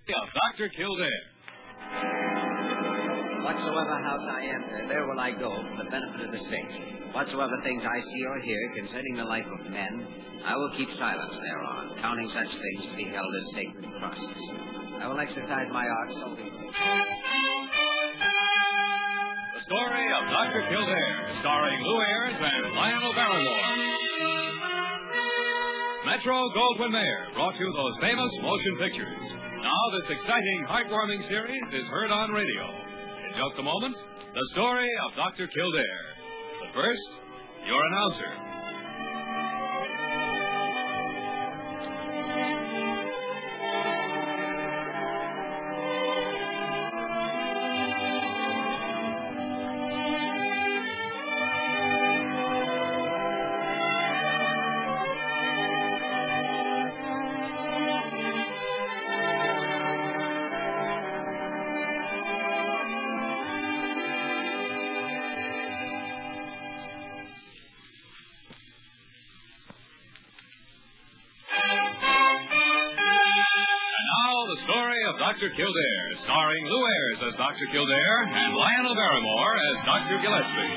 of Dr. Kildare. Whatsoever house I enter, there will I go for the benefit of the sick. Whatsoever things I see or hear concerning the life of men, I will keep silence thereon, counting such things to be held as sacred trusts. I will exercise my art solely. The story of Dr. Kildare, starring Lou Ayres and Lionel Barrymore. Metro-Goldwyn-Mayer brought you those famous motion pictures. Now this exciting, heartwarming series is heard on radio. In just a moment, the story of Dr. Kildare. But first, your announcer. The story of Dr. Kildare, starring Lou Ayres as Dr. Kildare and Lionel Barrymore as Dr. Gillespie.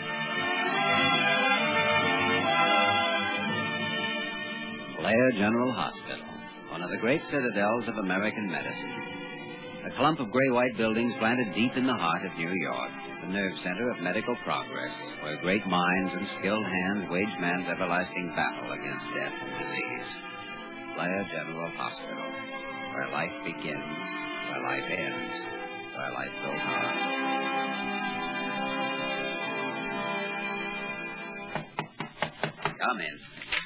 Blair General Hospital, one of the great citadels of American medicine. A clump of gray-white buildings planted deep in the heart of New York, the nerve center of medical progress, where great minds and skilled hands wage man's everlasting battle against death and disease. Blair General Hospital. Where life begins, where life ends, where life goes on. Come in.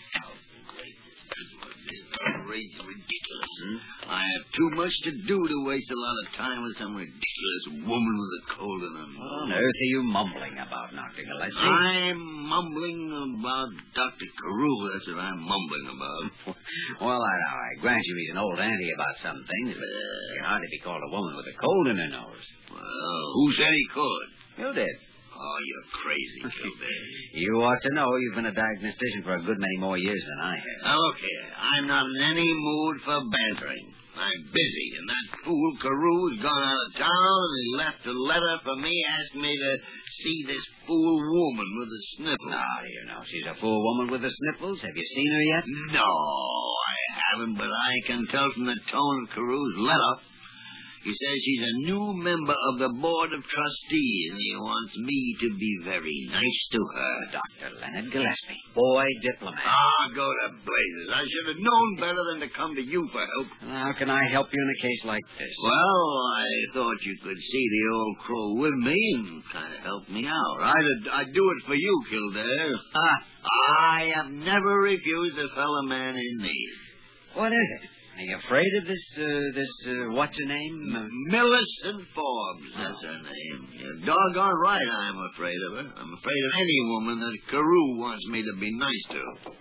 Ridiculous. I have too much to do to waste a lot of time with some ridiculous woman with a cold in her nose. What on earth are you mumbling about, Dr. Gillespie? I'm mumbling about Dr. Carew. That's what I'm mumbling about. Well, I grant you he's an old auntie about some things, but he can hardly be called a woman with a cold in her nose. Well, who said he could? You did. Oh, you're crazy, Kildare. You ought to know you've been a diagnostician for a good many more years than I have. Now, look here. I'm not in any mood for bantering. I'm busy, and that fool Carew's gone out of town, and he left a letter for me asking me to see this fool woman with the sniffles. Now, you know, she's a fool woman with the sniffles. Have you seen her yet? No, I haven't, but I can tell from the tone of Carew's letter. He says she's a new member of the Board of Trustees, and he wants me to be very nice to her. Dr. Leonard Gillespie, boy diplomat. Ah, go to blazes. I should have known better than to come to you for help. How can I help you in a case like this? Well, I thought you could see the old crow with me and kind of help me out. I'd do it for you, Kildare. I have never refused a fellow man in need. What is it? Are you afraid of this what's her name? Millicent Forbes, that's her name. You're doggone right I'm afraid of her. I'm afraid of any woman that Carew wants me to be nice to.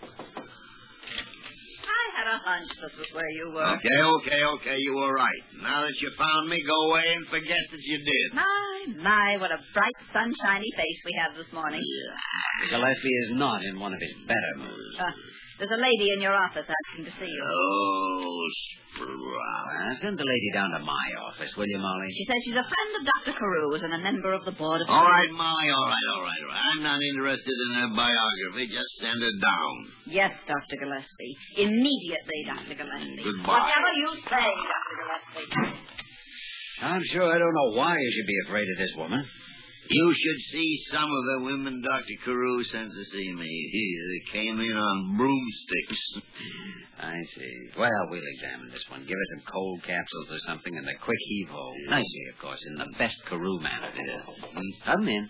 I had a hunch this was where you were. Okay, you were right. Now that you found me, go away and forget that you did. My, what a bright, sunshiny face we have this morning. Yeah. Gillespie is not in one of his better moods. There's a lady in your office asking to see you. Oh, sprout. Send the lady down to my office, will you, Molly? She says she's a friend of Dr. Carew's and a member of the Board of... All right, Molly, all right. I'm not interested in her biography. Just send her down. Yes, Dr. Gillespie. Immediately, Dr. Gillespie. Goodbye. Whatever you say, Dr. Gillespie. I'm sure I don't know why you should be afraid of this woman. You should see some of the women Dr. Carew sent to see me. They came in on broomsticks. I see. Well, we'll examine this one. Give her some cold capsules or something and a quick heave-ho. Nicely, of course, in the best Carew manner. Come in.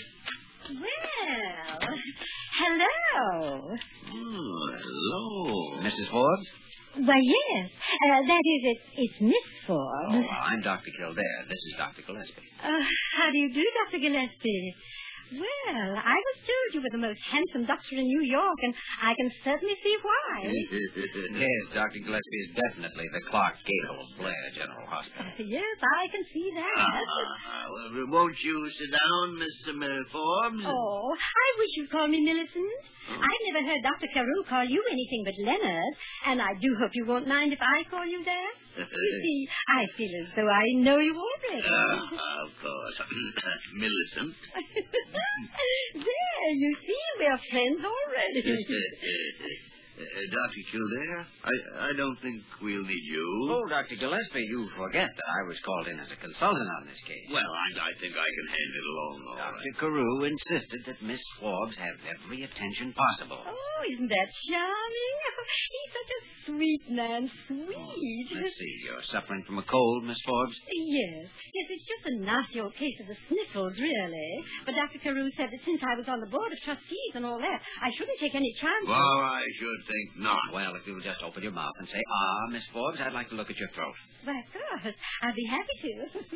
Well, hello. Oh, hello. Mrs. Forbes? Why, yes. That is, it's Miss Forbes. I'm Dr. Kildare. This is Dr. Gillespie. How do you do, Dr. Gillespie? Well, I was told you were the most handsome doctor in New York, and I can certainly see why. Yes, Dr. Gillespie is definitely the Clark Gable of Blair General Hospital. Yes, I can see that. Well, won't you sit down, Mr. Forbes? Oh, I wish you'd call me Millicent. I've never heard Dr. Carew call you anything but Leonard, and I do hope you won't mind if I call you that. You see, I feel as though I know you already. Of course. Millicent. There, you see, we're friends already. Dr. Kildare, I don't think we'll need you. Oh, Dr. Gillespie, you forget that I was called in as a consultant on this case. Well, I think I can hand it along, all Dr. right. Carew insisted that Miss Forbes have every attention possible. Oh, isn't that charming? He's such a sweet man. Sweet. Let's see, you're suffering from a cold, Miss Forbes? Yes, it's just a nasty old case of the sniffles, really. But Dr. Carew said that since I was on the board of trustees and all that, I shouldn't take any chances. Well, I should think not. Well, if you'll just open your mouth and say, Miss Forbes, I'd like to look at your throat. Why, of course. I'd be happy to.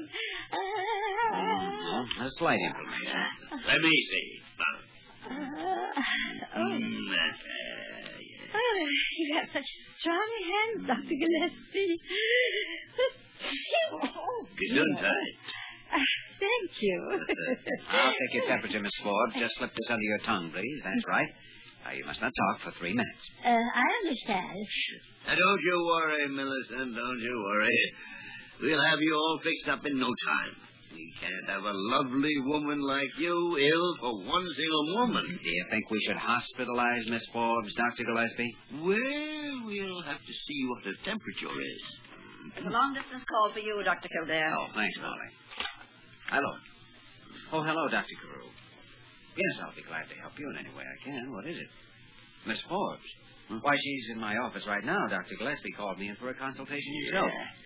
A slight inflammation. Let me see. You have such strong hands, Dr. Gillespie. Gesundheit. Thank you. I'll take your temperature, Miss Forbes. Just slip this under your tongue, please. That's right. Now, you must not talk for 3 minutes. I understand. Don't you worry, Millicent. Don't you worry. We'll have you all fixed up in no time. We can't have a lovely woman like you ill for one single moment. Do you think we should hospitalize Miss Forbes, Dr. Gillespie? Well, we'll have to see what her temperature is. It's a long-distance call for you, Dr. Kildare. Oh, thanks, Molly. Hello. Oh, hello, Dr. Carew. Yes, I'll be glad to help you in any way I can. What is it? Miss Forbes? Why, she's in my office right now. Dr. Gillespie called me in for a consultation himself.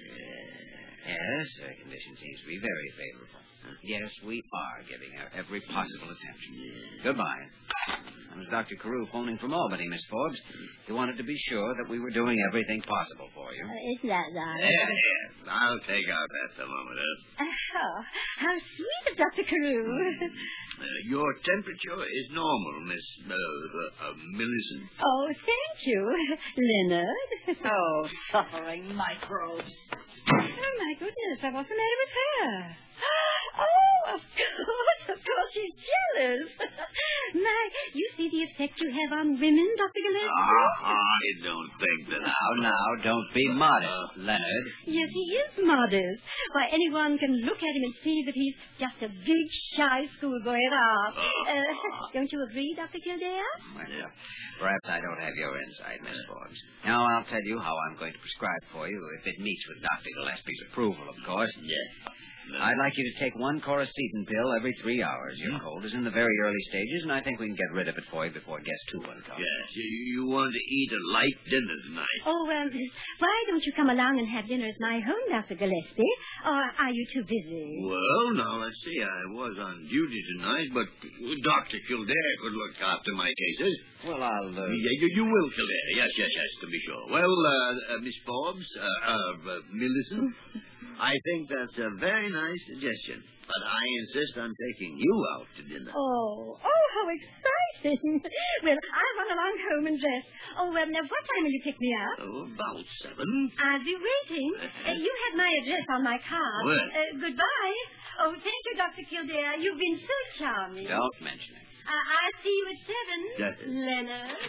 Yes, her condition seems to be very favorable. Yes, we are giving her every possible attention. Goodbye. That was Dr. Carew phoning from Albany, Miss Forbes. He wanted to be sure that we were doing everything possible for you. Isn't that right? Yes. I'll take out that thermometer. Oh, how sweet of Dr. Carew. Your temperature is normal, Miss Millicent. Oh, thank you. Leonard. Oh, suffering microbes. Oh, my goodness. What's the matter with her? Oh, of course, she's jealous. My, you see the effect you have on women, Dr. Gillespie? I don't think that. Now, don't be modest, Leonard. Yes, he is modest. Why, anyone can look at him and see that he's just a big, shy schoolboy at heart. Don't you agree, Dr. Kildare? Well, perhaps I don't have your insight, Miss Forbes. Now, I'll tell you how I'm going to prescribe for you, if it meets with Dr. Gillespie's approval, of course. Yes. I'd like you to take 1 Coricidin pill every 3 hours. Your cold is in the very early stages, and I think we can get rid of it for you before it gets too uncomfortable. Yes, you want to eat a light dinner tonight. Oh, why don't you come along and have dinner at my home, Dr. Gillespie? Or are you too busy? Well, now, let's see. I was on duty tonight, but Dr. Kildare could look after my cases. Well, I'll... You will, Kildare. Yes, to be sure. Well, Miss Forbes, Millicent, I think that's a very nice suggestion, but I insist on taking you out to dinner. Oh, how exciting. Well, I'll run along home and dress. Oh, now, what time will you pick me up? Oh, about 7. I'll be waiting. You had my address on my card. Well. Goodbye. Oh, thank you, Dr. Kildare. You've been so charming. Don't mention it. I'll see you at 7. Yes. Leonard.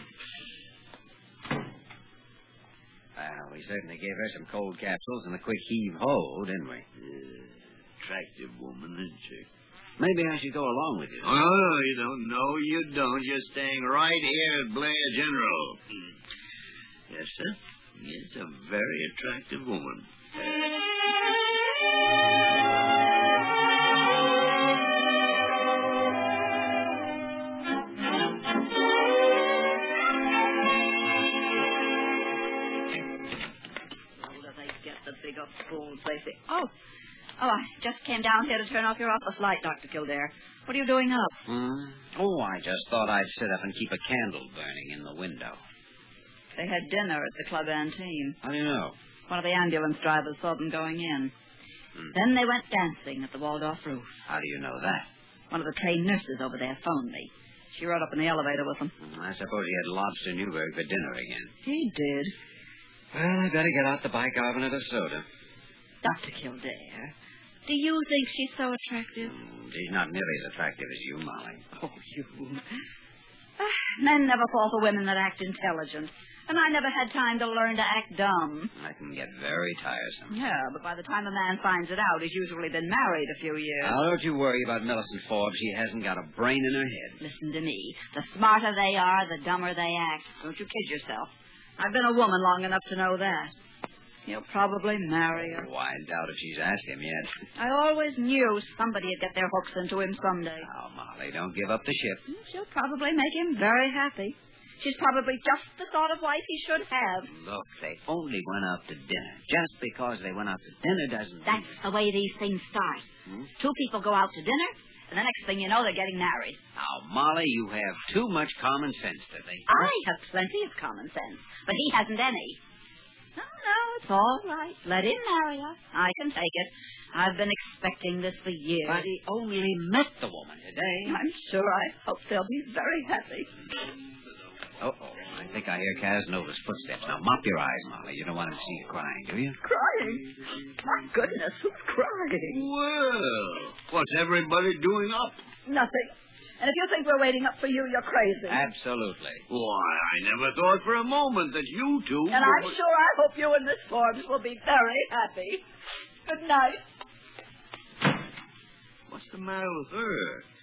Well, we certainly gave her some cold capsules and a quick heave-ho, didn't we? Attractive woman, isn't she? Maybe I should go along with you. Oh, no, you don't. No, you don't. You're staying right here at Blair General. Yes, sir. Yes, a very attractive woman. Big up fools, they say. Oh, I just came down here to turn off your office light, Dr. Kildare. What are you doing up? Oh, I just thought I'd sit up and keep a candle burning in the window. They had dinner at the club canteen. How do you know? One of the ambulance drivers saw them going in. Then they went dancing at the walled-off roof. How do you know that? One of the trained nurses over there phoned me. She rode up in the elevator with him. I suppose he had lobster Newburg for dinner again. He did. Well, I better get out the bicarbonate of soda. Dr. Kildare, do you think she's so attractive? She's not nearly as attractive as you, Molly. Oh, you. Men never fall for women that act intelligent. And I never had time to learn to act dumb. That can get very tiresome. Yeah, but by the time a man finds it out, he's usually been married a few years. Now, don't you worry about Millicent Forbes. She hasn't got a brain in her head. Listen to me. The smarter they are, the dumber they act. Don't you kid yourself. I've been a woman long enough to know that. He'll probably marry her. Oh, I doubt if she's asked him yet. I always knew somebody'd get their hooks into him someday. Now, Molly, don't give up the ship. She'll probably make him very happy. She's probably just the sort of wife he should have. Look, they only went out to dinner. Just because they went out to dinner doesn't mean... That's the way these things start. Two people go out to dinner, and the next thing you know, they're getting married. Now, Molly, you have too much common sense to think. I have plenty of common sense, but he hasn't any. No, it's all right. Let him marry her. I can take it. I've been expecting this for years. But he only met the woman today. I'm sure. I hope they'll be very happy. Oh, I think I hear Casanova's footsteps. Now, mop your eyes, Molly. You don't want him to see you crying, do you? Crying? My goodness, who's crying? Well, what's everybody doing up? Nothing. And if you think we're waiting up for you, you're crazy. Absolutely. Why, I never thought for a moment that you two... And I'm sure I hope you and Miss Forbes will be very happy. Good night. What's the matter with her?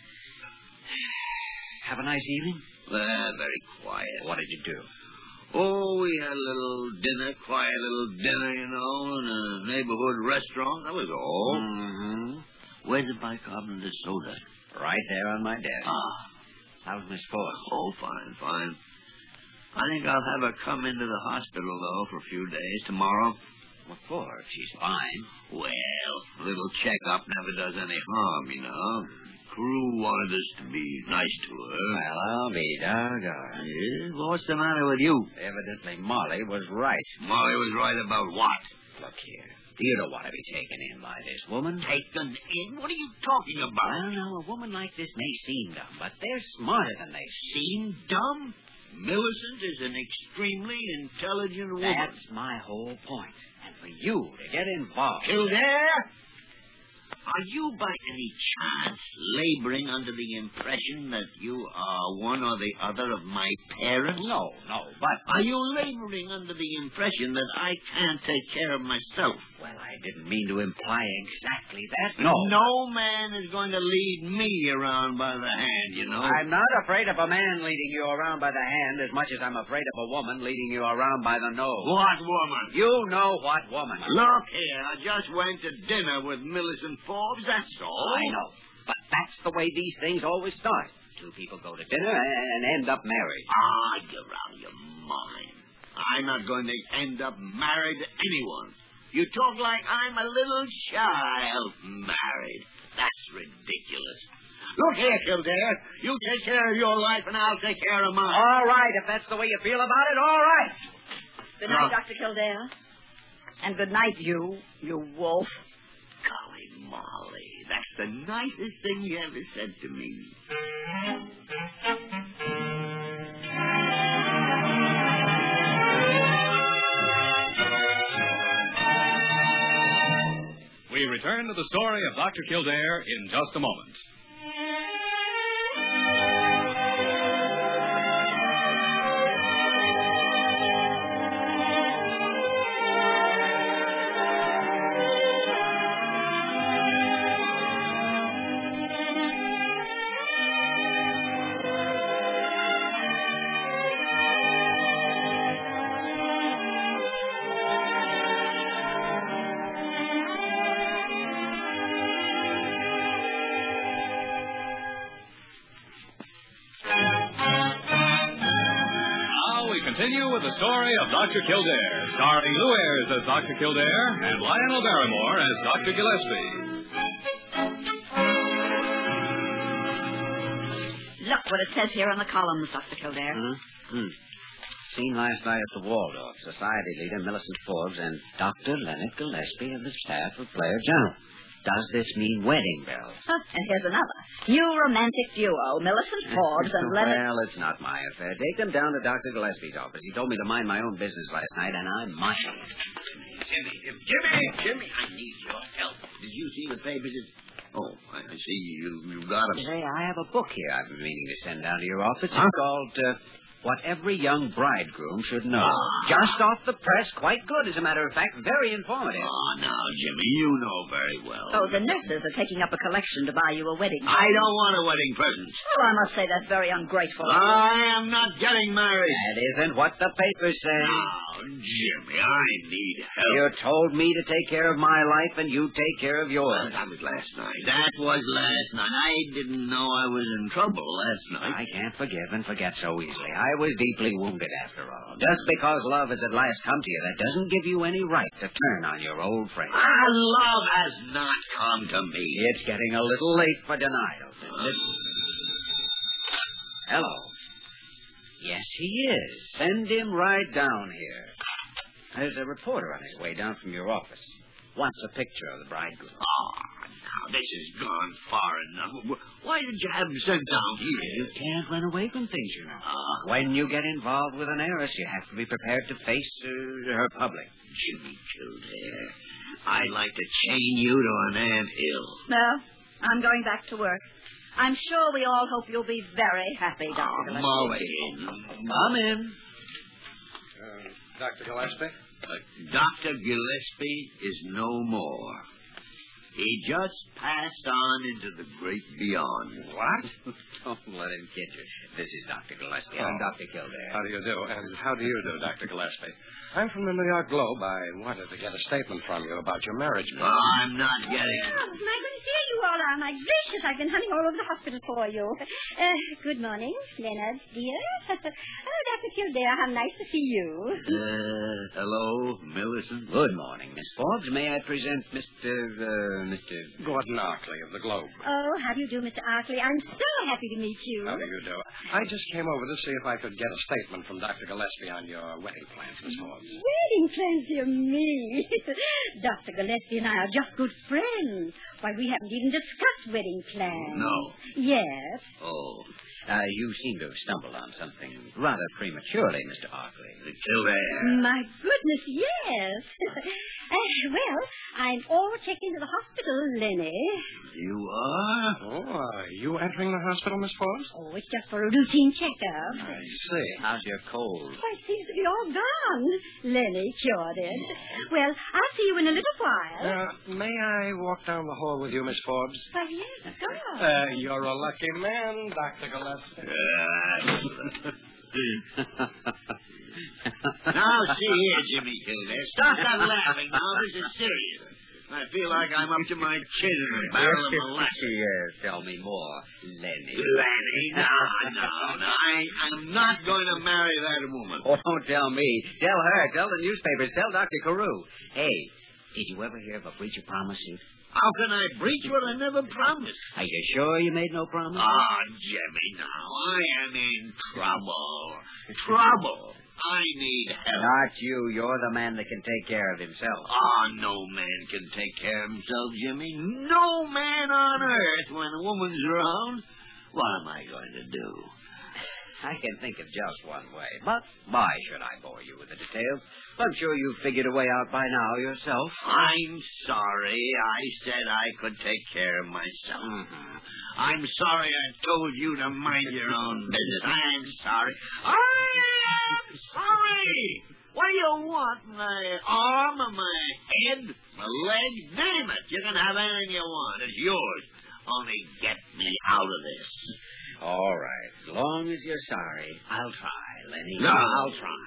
Have a nice evening? Very quiet. What did you do? Oh, we had a little dinner, quiet little dinner, you know, in a neighborhood restaurant. That was all. Mm-hmm. Where's the bicarbonate of soda? Right there on my desk. How's Miss Forbes? Oh, fine. I think I'll have her come into the hospital, though, for a few days tomorrow. What for? She's fine. Well, a little checkup never does any harm, you know. Crew wanted us to be nice to her. Well, I'll be doggone. Yeah? What's the matter with you? Evidently, Molly was right. Molly was right about what? Look here. You don't want to be taken in by this woman. Taken in? What are you talking about? Well, now, a woman like this may seem dumb, but they're smarter than they seem dumb? Millicent is an extremely intelligent woman. That's my whole point. And for you to get involved... Kildare? Are you by any chance laboring under the impression that you are one or the other of my parents? No, but... Are you laboring under the impression that I can't take care of myself? Well, I didn't mean to imply exactly that. No. No man is going to lead me around by the hand, you know. I'm not afraid of a man leading you around by the hand as much as I'm afraid of a woman leading you around by the nose. What woman? You know what woman. Look here, I just went to dinner with Millicent Forbes, that's all. I know, but that's the way these things always start. Two people go to dinner and end up married. You're out of your mind. I'm not going to end up married to anyone. You talk like I'm a little child married. That's ridiculous. Look here, Kildare. You take care of your life and I'll take care of mine. All right, if that's the way you feel about it, all right. Good night, Dr. Kildare. And good night, you wolf. Golly, Molly, that's the nicest thing you ever said to me. We return to the story of Dr. Kildare in just a moment. Continue with the story of Dr. Kildare, starring Lou Ayres as Dr. Kildare and Lionel Barrymore as Dr. Gillespie. Look what it says here on the columns, Dr. Kildare. Seen last night at the Waldorf, Society leader Millicent Forbes and Dr. Leonard Gillespie of the staff of Player General. Does this mean wedding bells? And here's another. New romantic duo, Millicent Forbes and Leonard... Well, it's not my affair. Take them down to Dr. Gillespie's office. He told me to mind my own business last night, and I must. Jimmy, I need your help. Did you see the papers? Oh, I see you got them. Say, I have a book here I've been meaning to send down to your office. It's called... What Every Young Bridegroom Should Know. Just off the press. Quite good, as a matter of fact. Very informative. Oh, now, Jimmy, you know very well. Oh, the nurses are taking up a collection to buy you a wedding present. I don't want a wedding present. Oh, I must say that's very ungrateful. I am not getting married. That isn't what the papers say. Now, Jimmy, I need help. You told me to take care of my life, and you take care of yours. That was last night. I didn't know I was in trouble last night. I can't forgive and forget so easily. I was deeply wounded after all. Just because love has at last come to you, that doesn't give you any right to turn on your old friend. Love has not come to me. It's getting a little late for denials, isn't it? Hello. Yes, he is. Send him right down here. There's a reporter on his way down from your office. Wants a picture of the bridegroom. Now, this has gone far enough. Why did you have him sent down here? You can't run away from things, you know. When you get involved with an heiress, you have to be prepared to face her public. Jimmy Kildare, I'd like to chain you to an anthill. No, I'm going back to work. I'm sure we all hope you'll be very happy, Dr. Gillespie. Molly. Come in. Dr. Gillespie? Dr. Gillespie is no more. He just passed on into the great beyond. What? Don't let him kid you. This is Dr. Gillespie. I'm Dr. Kildare. How do you do? And how do you do, Dr. Gillespie? I'm from the New York Globe. I wanted to get a statement from you about your marriage. I'm not getting it. Oh, my goodness, here you all are. My gracious, I've been hunting all over the hospital for you. Good morning, Leonard, dear. Oh, Dr. Kildare, how nice to see you. Hello, Millicent. Good morning, Miss Forbes. May I present Mr. Gordon Arkley of the Globe. Oh, how do you do, Mr. Arkley? I'm so happy to meet you. How do you do? I just came over to see if I could get a statement from Dr. Gillespie on your wedding plans, Miss Forbes. Wedding plans, dear me. Dr. Gillespie and I are just good friends. Why, we haven't even discussed wedding plans. No. Yes. Oh. You seem to have stumbled on something rather prematurely, Mr. Arkley. Kildare. My goodness, yes. Well, I'm all checked into the hospital, Lenny. You are? Oh, are you entering the hospital, Miss Forbes? Oh, it's just for a routine checkup. I see. How's your cold? Why, it seems to be all gone. Lenny cured it. Well, I'll see you in a little while. May I walk down the hall with you, Miss Forbes? Why, yes, go. You're a lucky man, Dr. Gillespie. Now, see here, Jimmy Kildare. Stop that laughing now. This is serious. I feel like I'm up to my chin in a barrel of molasses. Yes, tell me more, Lenny. Lenny, no. I'm not going to marry that woman. Oh, don't tell me. Tell her. Tell the newspapers. Tell Dr. Carew. Hey, did you ever hear of a breach of promise suit? How can I breach what I never promised? Are you sure you made no promise? Jimmy, now, I am in trouble. I need help. Not you. You're the man that can take care of himself. No man can take care of himself, Jimmy. No man on earth when a woman's around. What am I going to do? I can think of just one way, but why should I bore you with the details? I'm sure you've figured a way out by now yourself. I'm sorry. I said I could take care of myself. Mm-hmm. I'm sorry I told you to mind your own business. I'm sorry. I am sorry. What do you want? My arm or my head? My leg? Name it. You can have anything you want. It's yours. Only get me out of this. All right. As long as you're sorry, I'll try, Lenny. No. I'll try.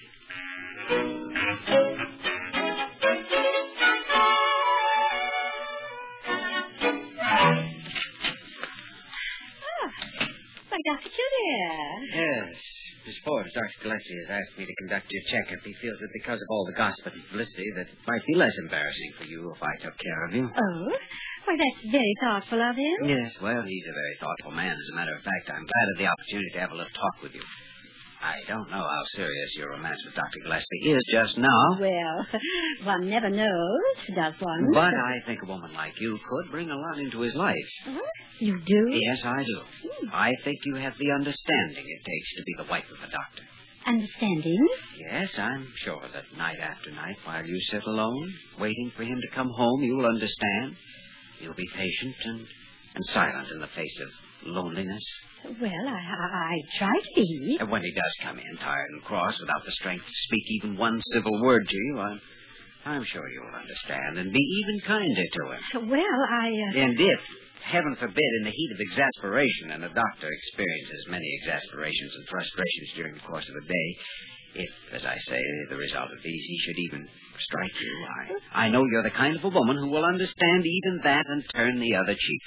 Why, Dr. Kildare. Yes. Miss Forbes, Dr. Gillespie has asked me to conduct your checkup. He feels that because of all the gossip and publicity, that it might be less embarrassing for you if I took care of you. Oh? Why, that's very thoughtful of him. Yes, well, he's a very thoughtful man. As a matter of fact, I'm glad of the opportunity to have a little talk with you. I don't know how serious your romance with Dr. Gillespie is just now. Well, one never knows, does one? But I think a woman like you could bring a lot into his life. Oh, you do? Yes, I do. I think you have the understanding it takes to be the wife of a doctor. Understanding? Yes, I'm sure that night after night, while you sit alone, waiting for him to come home, you'll understand. You'll be patient and silent in the face of loneliness. Well, I try to be. And when he does come in, tired and cross, without the strength to speak even one civil word to you, I'm sure you'll understand and be even kinder to him. Well, And if, heaven forbid, in the heat of exasperation, and a doctor experiences many exasperations and frustrations during the course of a day, if, as I say, the result of these, he should even strike you, I know you're the kind of a woman who will understand even that and turn the other cheek.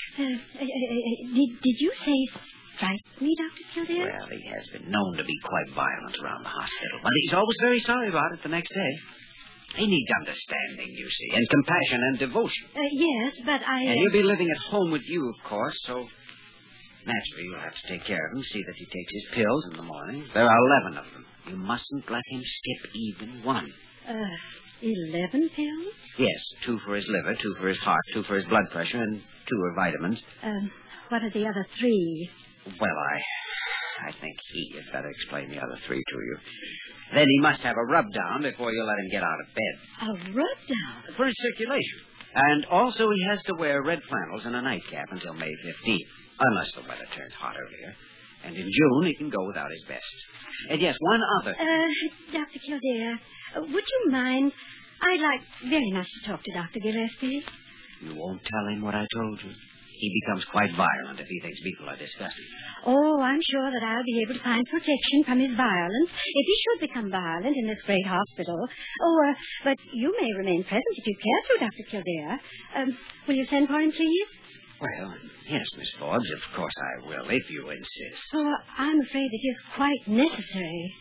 Did you say strike me, Dr. Kildare? Well, he has been known to be quite violent around the hospital, but he's always very sorry about it the next day. He needs understanding, you see, and compassion and devotion. Yes, but And he'll be living at home with you, of course, so naturally you'll have to take care of him, see that he takes his pills in the morning. There are 11 of them. You mustn't let him skip even one. 11 pills? Yes, 2 for his liver, 2 for his heart, 2 for his blood pressure, and 2 are vitamins. What are the other 3? Well, I think he had better explain the other 3 to you. Then he must have a rub-down before you let him get out of bed. A rub-down? For his circulation. And also he has to wear red flannels and a nightcap until May 15th, unless the weather turns hot earlier. And in June he can go without his vest. And yes, one other. Dr. Kildare, would you mind? I'd like very much to talk to Dr. Gillespie. You won't tell him what I told you? He becomes quite violent if he thinks people are discussing. Oh, I'm sure that I'll be able to find protection from his violence if he should become violent in this great hospital. But you may remain present if you care to, Dr. Kildare. Will you send for him, please? Well, yes, Miss Forbes, of course I will, if you insist. Oh, I'm afraid it is quite necessary.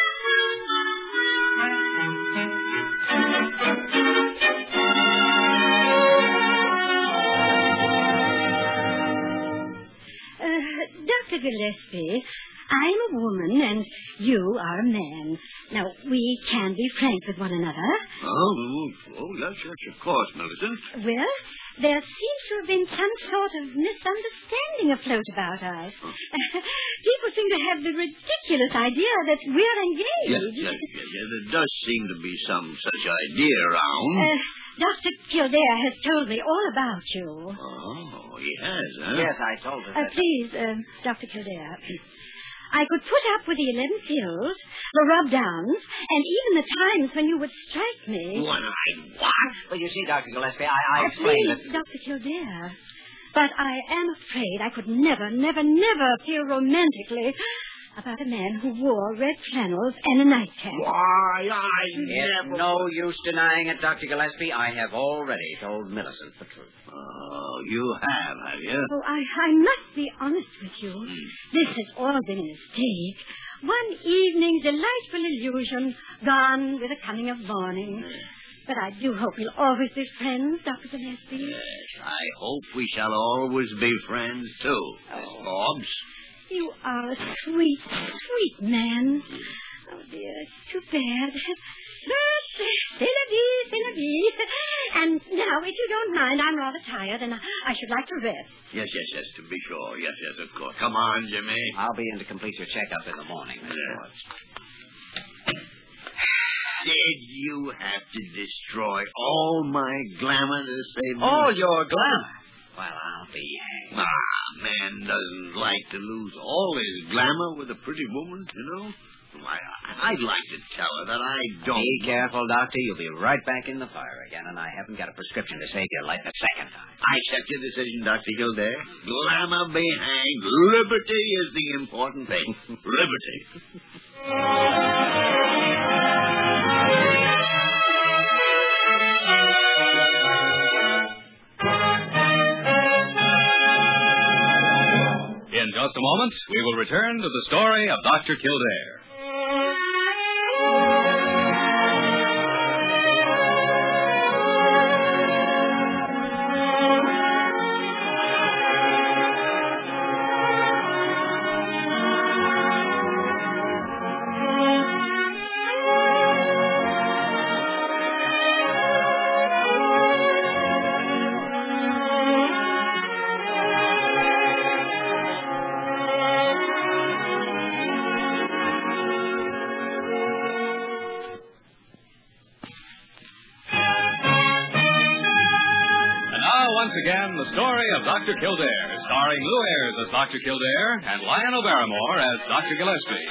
Dr. Gillespie, I'm a woman and you are a man. Now, we can be frank with one another. Oh, yes, of course, Millicent. Well, there seems to have been some sort of misunderstanding afloat about us. People seem to have the ridiculous idea that we're engaged. Yes, there does seem to be some such idea around. Dr. Kildare has told me all about you. Oh, he has, huh? Yes, I told her that. Please, Dr. Kildare, I could put up with the 11 pills, the rub-downs, and even the times when you would strike me. What? Well, you see, Dr. Gillespie, I explained that... Please, Dr. Kildare, but I am afraid I could never feel romantically about a man who wore red flannels and a nightcap. Why, I It's no use denying it, Dr. Gillespie. I have already told Millicent the truth. Oh, you have you? Oh, I must be honest with you. This has all been a mistake. One evening's delightful illusion gone with the coming of morning. But I do hope we'll always be friends, Dr. Gillespie. Yes, I hope we shall always be friends, too, Miss Forbes. You are a sweet, sweet man. Oh, dear, it's too bad. C'est la vie. And now, if you don't mind, I'm rather tired, and I should like to rest. Yes, to be sure. Yes, of course. Come on, Jimmy. I'll be in to complete your checkup in the morning, Miss Forbes. Did you have to destroy all my glamour to save me? All your glamour? Well, I'll be hanged. Man doesn't like to lose all his glamour with a pretty woman, you know. I'd like to tell her that I don't... Be careful, Doctor. You'll be right back in the fire again, and I haven't got a prescription to save your life a second time. I accept your decision, Dr. Kildare. Glamour be hanged. Liberty is the important thing. Liberty. In just a moment, we will return to the story of Dr. Kildare. once again, the story of Dr. Kildare, starring Lou Ayres as Dr. Kildare and Lionel Barrymore as Dr. Gillespie.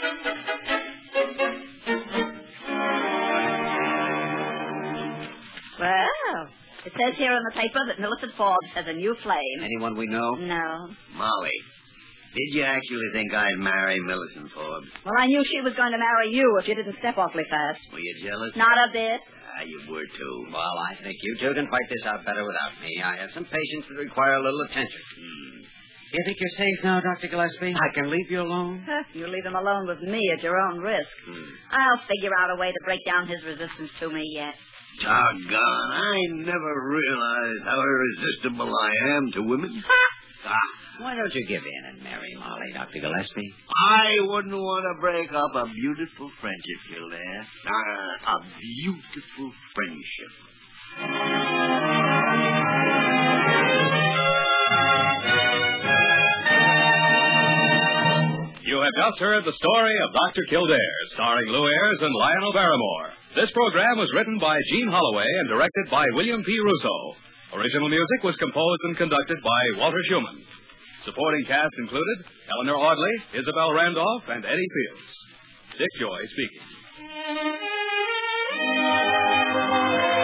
Well, it says here in the paper that Millicent Forbes has a new flame. Anyone we know? No. Molly, did you actually think I'd marry Millicent Forbes? Well, I knew she was going to marry you if you didn't step awfully fast. Were you jealous? Not a bit. You were too. Well, I think you two can fight this out better without me. I have some patients that require a little attention. You think you're safe now, Dr. Gillespie? I can leave you alone? You leave him alone with me at your own risk. I'll figure out a way to break down his resistance to me yet. Doggone, I never realized how irresistible I am to women. Why don't you give in and marry Molly, Dr. Gillespie? I wouldn't want to break up a beautiful friendship, Kildare. A beautiful friendship. You have just heard the story of Dr. Kildare, starring Lou Ayres and Lionel Barrymore. This program was written by Gene Holloway and directed by William P. Russo. Original music was composed and conducted by Walter Schumann. Supporting cast included Eleanor Audley, Isabel Randolph, and Eddie Fields. Dick Joy speaking.